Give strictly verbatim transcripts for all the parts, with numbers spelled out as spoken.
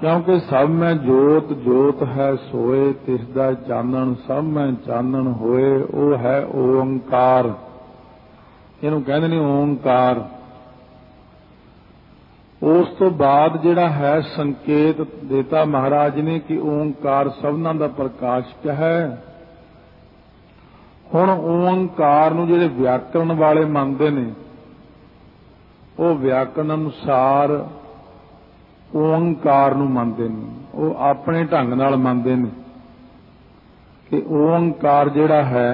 क्योंकि सब में जोत जोत है सोए, तिसदा चानण सब में चानण होए, वो है ओंकार। इहनूं कहंदे ने ओंकार। उस तो बाद जिहड़ा है संकेत देता महाराज ने कि ओंकार सबनां दा प्रकाशक है। हुण ओंकार नूं जिहड़े व्याकरण वाले मंनदे ने, वो व्याकरण अनुसार ओंकार नूं मंनदे ने, वो अपने ढंग नाल मंनदे ने कि ओंकार जिहड़ा है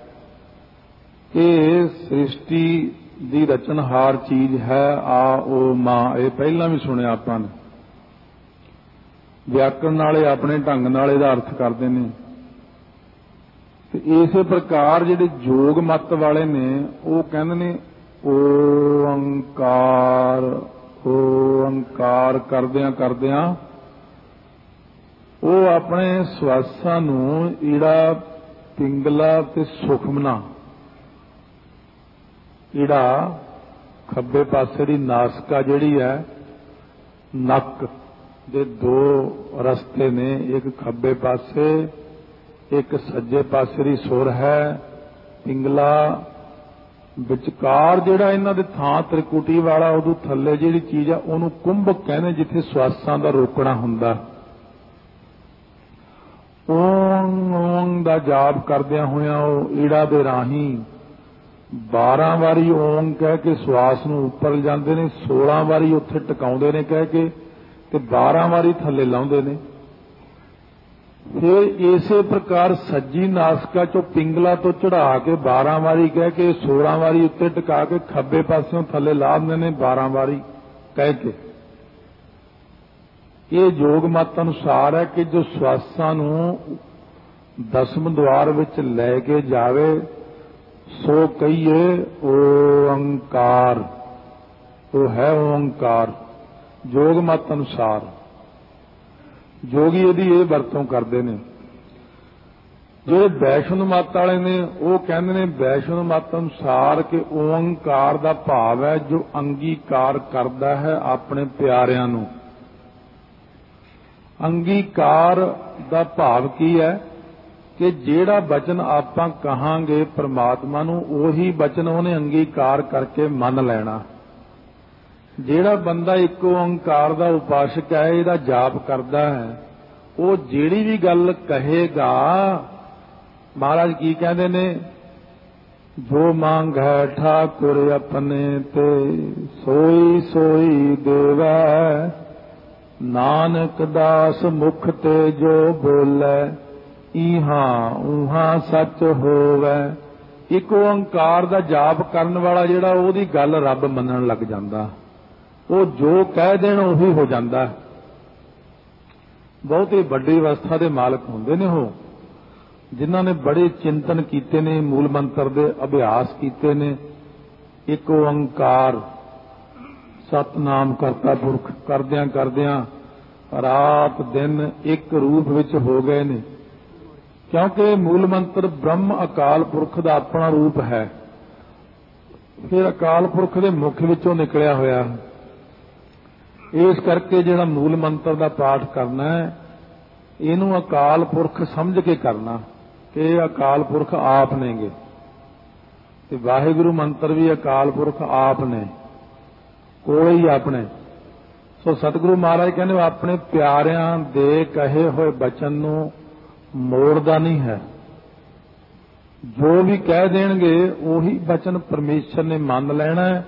ये सृष्टि दी रचनहार चीज है। आ ओ मां, ये पहला भी सुनिया आपां ने। व्याकरण वाले अपने ढंग नाल इहदा अर्थ करदे ने। ते इसे प्रकार जिहड़े योग मत वाले ने वो कहंदे ने ओंकार ओंकार करदियां करदियां वो अपने सवासां नूं ईड़ा पिंगला ते सुखमना, ईड़ा खब्बे पासे दी नासिका जिहड़ी है, नक दे दो रस्ते ने, एक खब्बे पासे एक सज्जे पासे दी सुर है, पिंगला विचकार जिहड़ा इन्हां दे थां त्रिकुटी वाला उदों थल्ले जिहड़ी चीज आ उहनूं कुंभक कहंदे, जिथे सवासां दा रोकना हुंदा। ओं ओं दा जाप करदियां होइयां ਉਹ ईड़ा दे राही बारह वारी ओंग कह के सवास नूं उपर जांदे ने, सोलह वारी उत्थे टकाउंदे ने कह के, ते बारह वारी थल्ले लाउंदे ने। फिर इसे प्रकार सज्जी नासिका चो पिंगला तो चढ़ा के बारह वारी कह के, सोलह वारी उत्ते टका के खब्बे पासों थल्ले ला दिंदे ने बारह वारी कह के। ये योग मत अनुसार है कि जो सवासां नूं दसम द्वार विच लै के जावे सो कहिए ओंकार, वो है ओंकार योग मत अनुसार। जोगी इहदी ये वरतों करते हैं। जो वैष्णव मत वाले ने वो कहते हैं वैष्णव मत अनुसार कि ओंकार दा भाव है जो अंगीकार करता है अपने प्यारिਆਂ नूं। अंगीकार दा भाव की है कि जेड़ा बचन आपां कहांगे परमात्मा नूं ओही बचन उहने अंगीकार करके मन लेना। जेड़ा बंदा एक ओंकार दा उपासक है, इहदा जाप करदा है, वो जेड़ी भी गल कहेगा महाराज की कहंदे ने, जो मांगै ठाकुर अपने ते सोई सोई देवै, नानक दास मुख ते जो बोलै, इहां उहां सच होवै। एक ओंकार दा जाप करन वाला जेड़ा ओहदी गल रब मनण लग जांदा, वो जो कह देण उही हो जाता है। बहुत ही बड़ी अवस्था के मालक होंदे ने वो, जिन्हां ने बड़े चिंतन कीते ने, मूल मंत्र दे अभ्यास कीते ने। एक ओंकार सतनाम करता पुरख करदियां करदियां रात दिन एक रूप विच हो गए ने, क्योंकि मूल मंत्र ब्रह्म अकाल पुरख दा अपना रूप है। फिर अकाल पुरख दे मुख विचों निकलिया होया। इस करके जिहड़ा मूल मंत्र का पाठ करना है, इनू अकाल पुरख समझ के करना कि अकाल पुरख आप नेगे, ते वाहिगुरु मंत्र भी अकाल पुरख आप ने, कोले ही अपने। सो सतगुरु महाराज कहने अपने प्यारिਆਂ दे कहे होए बचन नू मोड़दा नहीं है। जो भी कह देणगे उही बचन परमेश्वर ने मान लेना है।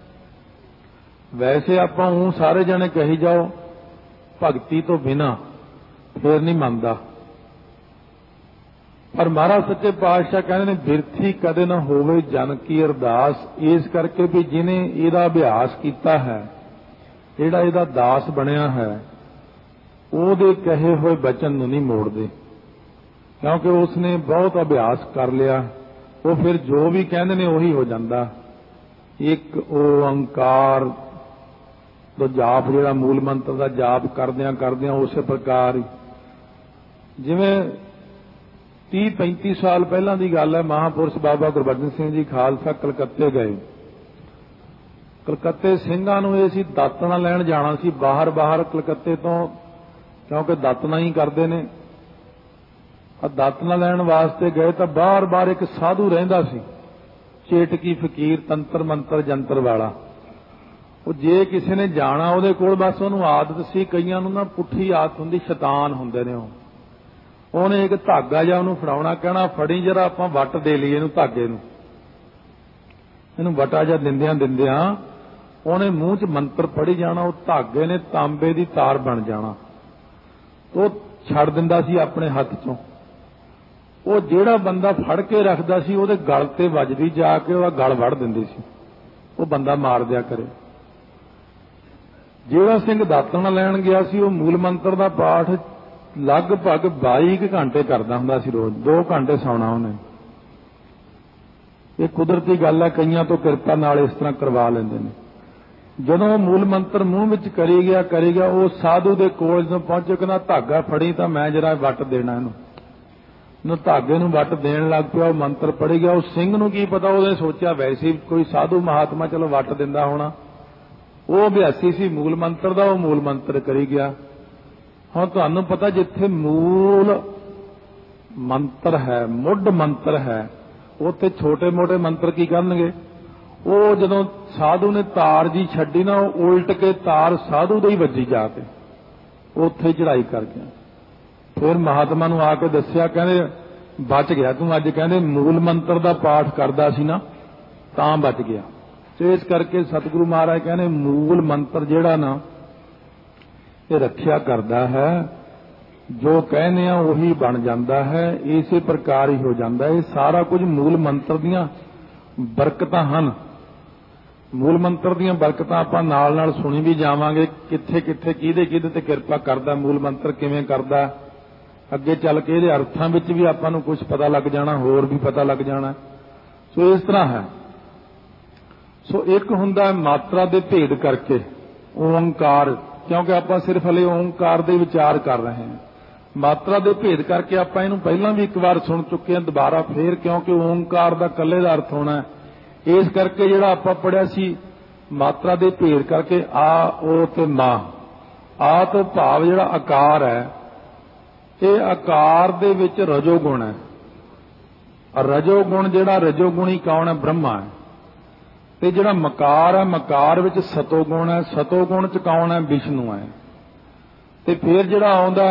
वैसे आपां ऊं सारे जने कही जाओ भगती तो बिना फिर नहीं मनदा, पर महाराज सच्चे पातशाह कहते हैं बिरथी कदे न होवे जन की अरदास। इस करके भी जिन्हें इहदा अभ्यास किया है, जिहड़ा इहदा दास बनिया है, ਉਹਦੇ कहे हुए बचन नूं नहीं मोड़दे, क्योंकि उसने बहुत अभ्यास कर लिया। वो फिर जो भी कहते ने उही हो जाता। एक ओंकार तो जाप जिहड़ा मूल मंत्र का जाप करदियां करदियां उस प्रकार जिवें तीह पैंती साल पहलां दी गल है, महापुरुष बाबा गुरबचन सिंह जी खालसा कलकत्ते गए। कलकत्ते ਸਿੰਘਾਂ ਨੂੰ ਇਹ ਸੀ ਦਾਤਣਾ ਲੈਣ ਜਾਣਾ ਸੀ, ਬਾਹਰ ਬਾਹਰ कलकत्ते तो क्योंकि दातना ही करते ने। दातना लैण वास्ते गए तो बार बार एक साधु रहिंदा सी, चेटकी फकीर, तंत्र मंत्र जंतर वाला। वो जे किसी ने जाना उहदे कोल, बस उहनूं आदत सी, कईयां नूं ना पुट्ठी आदत हुंदी, शैतान हुंदे ने। ਉਹਨੇ एक धागा ਜਾਂ ਉਹਨੂੰ ਫੜਾਉਣਾ, ਕਹਿਣਾ ਫੜੀ ਜਰਾ ਆਪਾਂ ਵੱਟ ਦੇ ਲਈਏ ਇਹਨੂੰ, ਧਾਗੇ ਨੂੰ, ਇਹਨੂੰ ਵਟਾ ਜਾਂ ਦਿੰਦਿਆਂ ਦਿੰਦਿਆਂ ਉਹਨੇ ਮੂੰਹ 'ਚ ਮੰਤਰ ਪੜ੍ਹੀ ਜਾਣਾ, ਉਹ ਧਾਗੇ ਨੇ ਤਾਂਬੇ ਦੀ ਤਾਰ ਬਣ ਜਾਣਾ। ਉਹ ਛੱਡ ਦਿੰਦਾ ਸੀ ਆਪਣੇ ਹੱਥ 'ਚੋਂ। ਉਹ ਜਿਹੜਾ ਬੰਦਾ ਫੜ ਕੇ ਰੱਖਦਾ ਸੀ ਉਹਦੇ ਗਲ ਤੇ ਵੱਜਦੀ, ਜਾ ਕੇ ਉਹਦਾ ਗਲ ਵੜ ਦਿੰਦੀ ਸੀ, ਉਹ ਬੰਦਾ ਮਾਰ ਦਿਆ ਕਰੇ। ਜਿਹੜਾ ਸਿੰਘ ਦਾਤਣਾ ਲੈਣ ਗਿਆ ਸੀ ਉਹ ਮੂਲ ਮੰਤਰ ਦਾ ਪਾਠ ਲਗਭਗ ਬਾਈ ਕੁ ਘੰਟੇ ਕਰਦਾ ਹੁੰਦਾ ਸੀ ਰੋਜ਼, ਦੋ ਘੰਟੇ ਸੌਣਾ ਉਹਨੇ। ਇਹ ਕੁਦਰਤੀ ਗੱਲ ਹੈ, ਕਈਆਂ ਤੋਂ ਕਿਰਪਾ ਨਾਲ ਇਸ ਤਰ੍ਹਾਂ ਕਰਵਾ ਲੈਂਦੇ ਨੇ। ਜਦੋਂ ਉਹ ਮੂਲ ਮੰਤਰ ਮੂੰਹ ਵਿੱਚ ਕਰੀ ਗਿਆ ਕਰੀ ਗਿਆ ਉਹ ਸਾਧੂ ਦੇ ਕੋਲ ਜਦੋਂ ਪਹੁੰਚੇ, ਕਹਿੰਦਾ ਧਾਗਾ ਫੜੀ ਤਾਂ ਮੈਂ ਜਰਾ ਵੱਟ ਦੇਣਾ ਇਹਨੂੰ। ਨੂੰ ਧਾਗੇ ਨੂੰ ਵੱਟ ਦੇਣ ਲੱਗ ਪਿਆ, ਉਹ ਮੰਤਰ ਪੜ੍ਹ ਗਿਆ। ਉਹ ਸਿੰਘ ਨੂੰ ਕੀ ਪਤਾ, ਉਹਨੇ ਸੋਚਿਆ ਵੈਸੇ ਕੋਈ ਸਾਧੂ ਮਹਾਤਮਾ ਚਲੋ ਵੱਟ ਦਿੰਦਾ ਹੋਣਾ। ਉਹ ਅਭਿਆਸੀ ਸੀ ਮੂਲ ਮੰਤਰ ਦਾ, ਉਹ ਮੂਲ ਮੰਤਰ ਕਰੀ ਗਿਆ। ਹੁਣ ਤੁਹਾਨੂੰ ਪਤਾ ਜਿੱਥੇ ਮੂਲ ਮੰਤਰ ਹੈ, ਮੁੱਢ ਮੰਤਰ ਹੈ, ਉੱਥੇ ਛੋਟੇ ਮੋਟੇ ਮੰਤਰ ਕੀ ਕਰਨਗੇ। ਉਹ ਜਦੋਂ ਸਾਧੂ ਨੇ ਤਾਰ ਜੀ ਛੱਡੀ ਨਾ, ਉਹ ਉਲਟ ਕੇ ਤਾਰ ਸਾਧੂ ਦੇ ਹੀ ਵੱਜੀ ਜਾ ਕੇ, ਉੱਥੇ ਚੜਾਈ ਕਰ ਗਿਆ। ਫਿਰ ਮਹਾਤਮਾ ਨੂੰ ਆ ਕੇ ਦੱਸਿਆ, ਕਹਿੰਦੇ ਬਚ ਗਿਆ ਤੂੰ ਅੱਜ, ਕਹਿੰਦੇ ਮੂਲ ਮੰਤਰ ਦਾ ਪਾਠ ਕਰਦਾ ਸੀ ਨਾ ਤਾਂ ਬਚ ਗਿਆ। ਤੇ ਇਸ ਕਰਕੇ ਸਤਿਗੁਰੂ ਮਹਾਰਾਜ ਕਹਿੰਦੇ ਮੂਲ ਮੰਤਰ ਜਿਹੜਾ ਨਾ ਇਹ ਰੱਖਿਆ ਕਰਦਾ ਹੈ, ਜੋ ਕਹਿੰਦੇ ਆ ਉਹੀ ਬਣ ਜਾਂਦਾ ਹੈ, ਇਸੇ ਪ੍ਰਕਾਰ ਹੀ ਹੋ ਜਾਂਦਾ ਹੈ। ਇਹ ਸਾਰਾ ਕੁਝ ਮੂਲ ਮੰਤਰ ਦੀਆਂ ਬਰਕਤਾਂ ਹਨ। ਮੂਲ ਮੰਤਰ ਦੀਆਂ ਬਰਕਤਾਂ ਆਪਾਂ ਨਾਲ ਨਾਲ ਸੁਣੀ ਵੀ ਜਾਵਾਂਗੇ, ਕਿੱਥੇ ਕਿੱਥੇ ਕਿਹਦੇ ਕਿਹਦੇ ਤੇ ਕਿਰਪਾ ਕਰਦਾ, ਮੂਲ ਮੰਤਰ ਕਿਵੇਂ ਕਰਦਾ। ਅੱਗੇ ਚੱਲ ਕੇ ਇਹਦੇ ਅਰਥਾਂ ਵਿੱਚ ਵੀ ਆਪਾਂ ਨੂੰ ਕੁਝ ਪਤਾ ਲੱਗ ਜਾਣਾ, ਹੋਰ ਵੀ ਪਤਾ ਲੱਗ ਜਾਣਾ। ਸੋ ਇਸ ਤਰ੍ਹਾਂ ਹੈ। ਸੋ ਇੱਕ ਹੁੰਦਾ ਮਾਤਰਾ ਦੇ ਭੇਦ ਕਰਕੇ ਓੰਕਾਰ, ਕਿਉਂਕਿ ਆਪਾਂ ਸਿਰਫ ਹਲੇ ਓੰਕਾਰ ਦੇ ਵਿਚਾਰ ਕਰ ਰਹੇ ਹਾਂ। ਮਾਤਰਾ ਦੇ ਭੇਦ ਕਰਕੇ ਆਪਾਂ ਇਹਨੂੰ ਪਹਿਲਾਂ ਵੀ ਇੱਕ ਵਾਰ ਸੁਣ ਚੁੱਕੇ ਹਾਂ, ਦੁਬਾਰਾ ਫੇਰ, ਕਿਉਂਕਿ ਓੰਕਾਰ ਦਾ ਇਕੱਲੇ ਦਾ ਅਰਥ ਹੋਣਾ। ਇਸ ਕਰਕੇ ਜਿਹੜਾ ਆਪਾਂ ਪੜਿਆ ਸੀ ਮਾਤਰਾ ਦੇ ਭੇਦ ਕਰਕੇ ਆ, ਓ ਤੇ ਮਾਂ। ਆ ਤੋਂ ਭਾਵ ਜਿਹੜਾ ਆਕਾਰ ਹੈ, ਇਹ ਆਕਾਰ ਦੇ ਵਿੱਚ ਰਜੋ ਗੁਣ ਹੈ। ਰਜੋ ਗੁਣ ਜਿਹੜਾ ਰਜੋਗੁਣੀ ਕੌਣ ਹੈ? ਬ੍ਰਹਮਾ ਹੈ। ਤੇ ਜਿਹੜਾ ਮਕਾਰ ਹੈ, ਮਕਾਰ ਵਿੱਚ ਸਤੋ ਗੁਣ ਹੈ। ਸਤੋ ਗੁਣ ਚ ਕੌਣ ਹੈ? ਵਿਸ਼ਨੂੰ ਹੈ। ਤੇ ਫਿਰ ਜਿਹੜਾ ਆਉਂਦਾ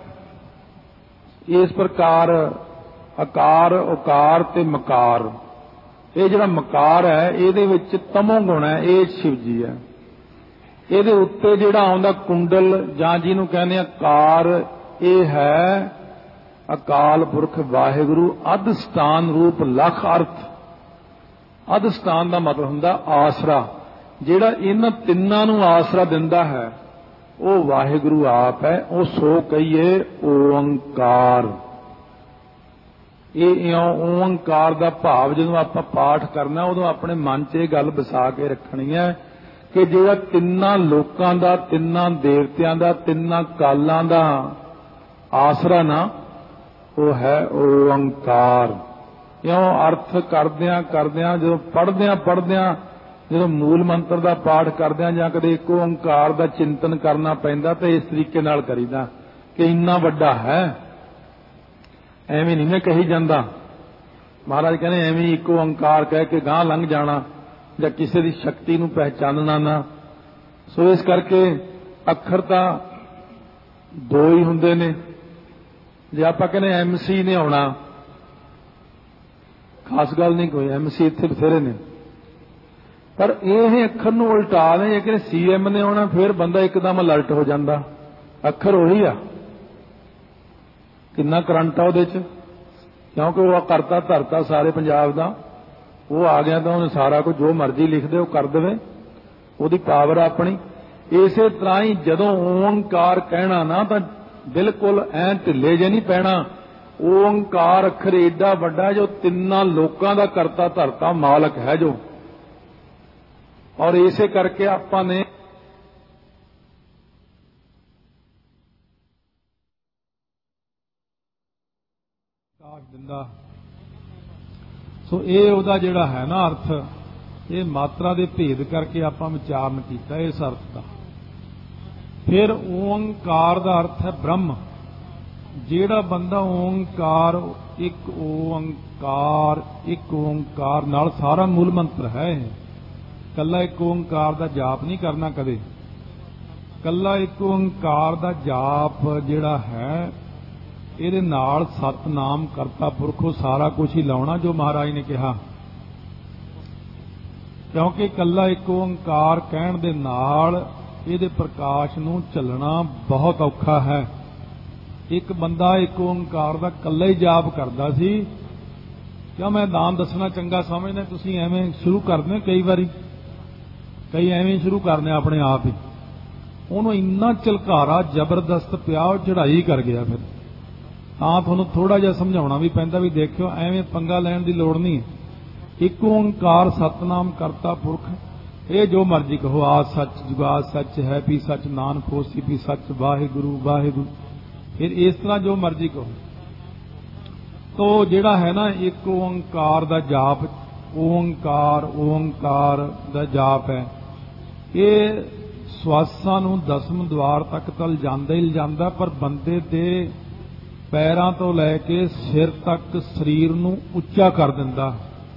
ਇਸ ਪ੍ਰਕਾਰ ਆਕਾਰ, ਉਕਾਰ ਤੇ ਮਕਾਰ, ਇਹ ਜਿਹੜਾ ਮਕਾਰ ਹੈ ਇਹਦੇ ਵਿੱਚ ਤਮੋ ਗੁਣ ਹੈ, ਇਹ ਸ਼ਿਵ ਜੀ ਹੈ। ਇਹਦੇ ਉੱਤੇ ਜਿਹੜਾ ਆਉਂਦਾ ਕੁੰਡਲ ਜਾਂ ਜਿਹਨੂੰ ਕਹਿੰਦੇ ਆ ਕਾਰ, ਇਹ ਹੈ ਅਕਾਲ ਪੁਰਖ ਵਾਹਿਗੁਰੂ। ਅਧਿਸਥਾਨ ਰੂਪ ਲੱਖ ਅਰਥ। ਅਧਿਸਥਾਨ ਦਾ ਮਤਲਬ ਹੁੰਦਾ ਆਸਰਾ। ਜਿਹੜਾ ਇਹਨਾਂ ਤਿੰਨਾਂ ਨੂੰ ਆਸਰਾ ਦਿੰਦਾ ਹੈ ਉਹ ਵਾਹਿਗੁਰੂ ਆਪ ਹੈ। ਉਹ ਸੋ ਕਹੀਏ ਓੰਕਾਰ। ਇਹ ਇਉਂ ਓੰਕਾਰ ਦਾ ਭਾਵ ਜਦੋਂ ਆਪਾਂ ਪਾਠ ਕਰਨਾ ਉਦੋਂ ਆਪਣੇ ਮਨ 'ਚ ਇਹ ਗੱਲ ਵਸਾ ਕੇ ਰੱਖਣੀ ਹੈ ਕਿ ਜਿਹੜਾ ਤਿੰਨਾਂ ਲੋਕਾਂ ਦਾ, ਤਿੰਨਾਂ ਦੇਵਤਿਆਂ ਦਾ, ਤਿੰਨਾਂ ਕਾਲਾਂ ਦਾ ਆਸਰਾ ਨਾ, ਉਹ ਹੈ ਓੰਕਾਰ। ਇਉਂ ਅਰਥ ਕਰਦਿਆਂ ਕਰਦਿਆਂ ਜਦੋਂ ਪੜ੍ਹਦਿਆਂ ਪੜ੍ਹਦਿਆਂ ਜਦੋਂ ਮੂਲ ਮੰਤਰ ਦਾ ਪਾਠ ਕਰਦਿਆਂ ਜਾਂ ਕਦੇ ਇੱਕ ਓੰਕਾਰ ਦਾ ਚਿੰਤਨ ਕਰਨਾ ਪੈਂਦਾ ਤਾਂ ਇਸ ਤਰੀਕੇ ਨਾਲ ਕਰੀਦਾ ਕਿ ਇੰਨਾ ਵੱਡਾ ਹੈ। ਐਵੇਂ ਨਹੀਂ ਮੈਂ ਕਹੀ ਜਾਂਦਾ। ਮਹਾਰਾਜ ਕਹਿੰਦੇ ਐਵੇਂ ਇੱਕ ਓੰਕਾਰ ਕਹਿ ਕੇ ਗਾਂਹ ਲੰਘ ਜਾਣਾ ਜਾਂ ਕਿਸੇ ਦੀ ਸ਼ਕਤੀ ਨੂੰ ਪਹਿਚਾਨਣਾ ਨਾ। ਸੋ ਇਸ ਕਰਕੇ ਅੱਖਰ ਤਾਂ ਦੋ ਹੀ ਹੁੰਦੇ ਨੇ। ਜੇ ਆਪਾਂ ਕਹਿੰਦੇ ਐਮ ਸੀ ਨੇ ਆਉਣਾ, ਖਾਸ ਗੱਲ ਨਹੀਂ ਕੋਈ, ਐਮ ਸੀ ਇੱਥੇ ਬਥੇਰੇ ਨੇ, ਪਰ ਇਹ ਅੱਖਰ ਨੂੰ ਉਲਟਾ ਦੇ ਕਿ ਸੀ ਐਮ ਨੇ ਆਉਣਾ, ਫਿਰ ਬੰਦਾ ਇੱਕਦਮ ਅਲਰਟ ਹੋ ਜਾਂਦਾ। ਅੱਖਰ ਉਹੀ ਆ, ਕਿੰਨਾ ਕਰੰਟ ਆ ਉਹਦੇ 'ਚ, ਕਿਉਂਕਿ ਉਹ ਕਰਤਾ ਧਰਤਾ ਸਾਰੇ ਪੰਜਾਬ ਦਾ। ਉਹ ਆ ਗਿਆ ਤਾਂ ਉਹਨੇ ਸਾਰਾ ਕੁਝ ਜੋ ਮਰਜ਼ੀ ਲਿਖ ਦੇ ਉਹ ਕਰ ਦੇਵੇ, ਉਹਦੀ ਪਾਵਰ ਆ ਆਪਣੀ। ਇਸੇ ਤਰ੍ਹਾਂ ਹੀ ਜਦੋਂ ਓੰਕਾਰ ਕਹਿਣਾ ਨਾ ਤਾਂ ਬਿਲਕੁਲ ਐਂ ਢਿੱਲੇ ਜੇ ਨਹੀਂ ਪੈਣਾ। ਓੰਕਾਰ ਅੱਖਰ ਏਡਾ ਵੱਡਾ ਜੋ ਤਿੰਨਾਂ ਲੋਕਾਂ ਦਾ ਕਰਤਾ ਧਰਤਾ ਮਾਲਕ ਹੈ ਜੋ। ਔਰ ਇਸੇ ਕਰਕੇ ਆਪਾਂ ਨੇ ਕਾਸ਼ ਦਿੰਦਾ। ਸੋ ਇਹ ਉਹਦਾ ਜਿਹੜਾ ਹੈ ਨਾ ਅਰਥ, ਇਹ ਮਾਤਰਾ ਦੇ ਭੇਦ ਕਰਕੇ ਆਪਾਂ ਵਿਚਾਰਨ ਕੀਤਾ ਇਸ ਅਰਥ ਦਾ। फिर ओंकार का अर्थ है ब्रह्म। जेड़ा बंदा ओंकार एक ओंकार एक ओंकार नाल सारा मूल मंत्र है। कला एक ओंकार का जाप नहीं करना कदे। कला एक ओंकार का जाप जिहड़ा है इहदे नाल सतनाम करता पुरखो सारा कुछ ही लाउणा जो महाराज ने कहा। क्योंकि कला एक ओंकार कहण दे नाल इहदे प्रकाश नूं झलना बहुत औखा है। एक बंदा एक ओंकार का कला ही जाप करता सी। क्यों मैं नाम दसना चंगा समझना, तुसीं एवें शुरू करदे कई बारी, कई एवें शुरू करने अपने आप ही। उन्होंने इन्ना झलकारा जबरदस्त पिया चढ़ाई कर गया। फिर हाँ तुहानूं थोड़ा जिहा समझाउणा भी पैंदा भी देखियो एवें पंगा लैण दी लोड़ नहीं। एक ओंकार सतनाम करता पुरख, ये जो मर्जी कहो, आ सच जुगा सच है भी सच नानक होसी भी सच वाहिगुरु वाहिगुरु, फिर इस तरह जो मर्जी कहो। तो जिहड़ा है ना एक ओंकार दा जाप, ओंकार ओंकार दा जाप है, ये ਸਵਾਸਾਂ ਨੂੰ ਦਸਮ ਦਵਾਰ ਤੱਕ ਤਾਂ ਲਿਜਾਂਦਾ ਹੀ ਲਿਜਾਂਦਾ, ਪਰ ਬੰਦੇ ਦੇ ਪੈਰਾਂ ਤੋਂ ਲੈ ਕੇ ਸਿਰ ਤੱਕ ਸਰੀਰ ਨੂੰ ਉੱਚਾ ਕਰ ਦਿੰਦਾ।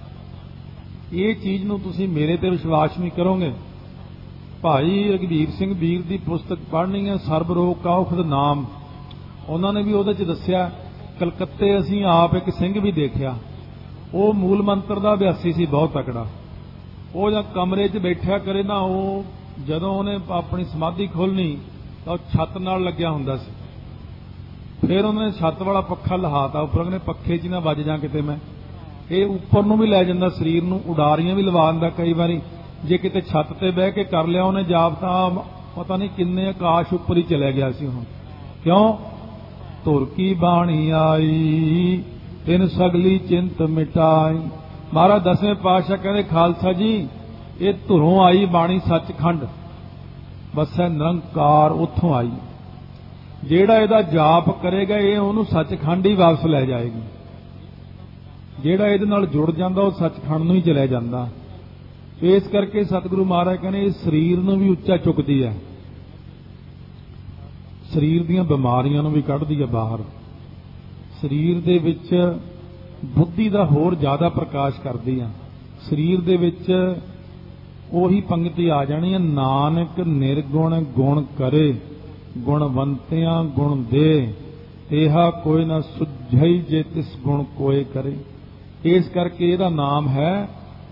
ਇਹ ਚੀਜ਼ ਨੂੰ ਤੁਸੀਂ ਮੇਰੇ ਤੇ ਵਿਸ਼ਵਾਸ ਨਹੀਂ ਕਰੋਗੇ। ਭਾਈ ਰਘਬੀਰ ਸਿੰਘ ਵੀਰ ਦੀ ਪੁਸਤਕ ਪੜ੍ਹਨੀ ਹੈ ਸਰਬ ਰੋਗ ਕਾ ਔਖਦ ਨਾਮ, ਉਹਨਾਂ ਨੇ ਵੀ ਉਹਦੇ 'ਚ ਦੱਸਿਆ। ਕਲਕੱਤੇ ਅਸੀਂ ਆਪ ਇੱਕ ਸਿੰਘ ਵੀ ਦੇਖਿਆ, ਉਹ ਮੂਲ ਮੰਤਰ ਦਾ ਅਭਿਆਸੀ ਸੀ ਬਹੁਤ ਤਕੜਾ। ਉਹ ਜਾਂ ਕਮਰੇ 'ਚ ਬੈਠਿਆ ਕਰੇ ਨਾ, ਉਹ ਜਦੋਂ ਉਹਨੇ ਆਪਣੀ ਸਮਾਧੀ ਖੋਲ੍ਹਣੀ ਤਾਂ ਉਹ ਛੱਤ ਨਾਲ ਲੱਗਿਆ ਹੁੰਦਾ ਸੀ। ਫਿਰ ਉਹਨੇ ਛੱਤ ਵਾਲਾ ਪੱਖਾ ਲਹਾਤਾ ਉੱਪਰ, ਉਹਨੇ ਪੱਖੇ 'ਚ ਨਾ ਵੱਜ ਜਾ ਕਿਤੇ ਮੈਂ। ਇਹ ਉੱਪਰ ਨੂੰ ਵੀ ਲੈ ਜਾਂਦਾ, ਸਰੀਰ ਨੂੰ ਉਡਾਰੀਆਂ ਵੀ ਲਵਾ ਦਿੰਦਾ ਕਈ ਵਾਰੀ। ਜੇ ਕਿਤੇ ਛੱਤ ਤੇ ਬਹਿ ਕੇ ਕਰ ਲਿਆ ਉਹਨੇ ਜਾਪ ਤਾਂ ਪਤਾ ਨਹੀਂ ਕਿੰਨੇ ਆਕਾਸ਼ ਉੱਪਰ ਹੀ ਚਲੇ ਗਿਆ ਸੀ ਉਹ। ਕਿਉਂ? ਧੁਰ ਕੀ ਬਾਣੀ ਆਈ ਤਿਨ ਸਗਲੀ ਚਿੰਤ ਮਿਟਾਈ। ਮਹਾਰਾਜ ਦਸਵੇਂ ਪਾਤਸ਼ਾਹ ਕਹਿੰਦੇ ਖਾਲਸਾ ਜੀ ਇਹ ਧੁਰੋਂ ਆਈ ਬਾਣੀ ਸੱਚਖੰਡ ਵਸੈ ਨਿਰੰਕਾਰ, ਉੱਥੋਂ ਆਈ। ਜਿਹੜਾ ਇਹਦਾ ਜਾਪ ਕਰੇਗਾ ਇਹ ਉਹਨੂੰ ਸੱਚਖੰਡ ਹੀ ਵਾਪਸ ਲੈ ਜਾਏਗੀ। ਜਿਹੜਾ ਇਹਦੇ ਨਾਲ ਜੁੜ ਜਾਂਦਾ ਉਹ ਸੱਚਖੰਡ ਨੂੰ ਹੀ ਚਲਿਆ ਜਾਂਦਾ। ਇਸ ਕਰਕੇ ਸਤਿਗੁਰੂ ਮਹਾਰਾਜ ਕਹਿੰਦੇ ਇਹ ਸਰੀਰ ਨੂੰ ਵੀ ਉੱਚਾ ਚੁੱਕਦੀ ਹੈ, ਸਰੀਰ ਦੀਆਂ ਬਿਮਾਰੀਆਂ ਨੂੰ ਵੀ ਕੱਢਦੀ ਹੈ ਬਾਹਰ, ਸਰੀਰ ਦੇ ਵਿੱਚ ਬੁੱਧੀ ਦਾ ਹੋਰ ਜ਼ਿਆਦਾ ਪ੍ਰਕਾਸ਼ ਕਰਦੀ ਆ। ਸਰੀਰ ਦੇ ਵਿੱਚ ਉਹੀ ਪੰਕਤੀ ਆ ਜਾਣੀ ਹੈ, ਨਾਨਕ ਨਿਰਗੁਣ ਗੁਣ ਕਰੇ ਗੁਣਵੰਤਿਆਂ ਗੁਣ ਦੇ, ਤੇਹਾ ਕੋਈ ਨਾ ਸੁਝਈ ਜੇ ਤਿਸ ਗੁਣ ਕੋਏ ਕਰੇ। ਇਸ ਕਰਕੇ ਇਹਦਾ ਨਾਮ ਹੈ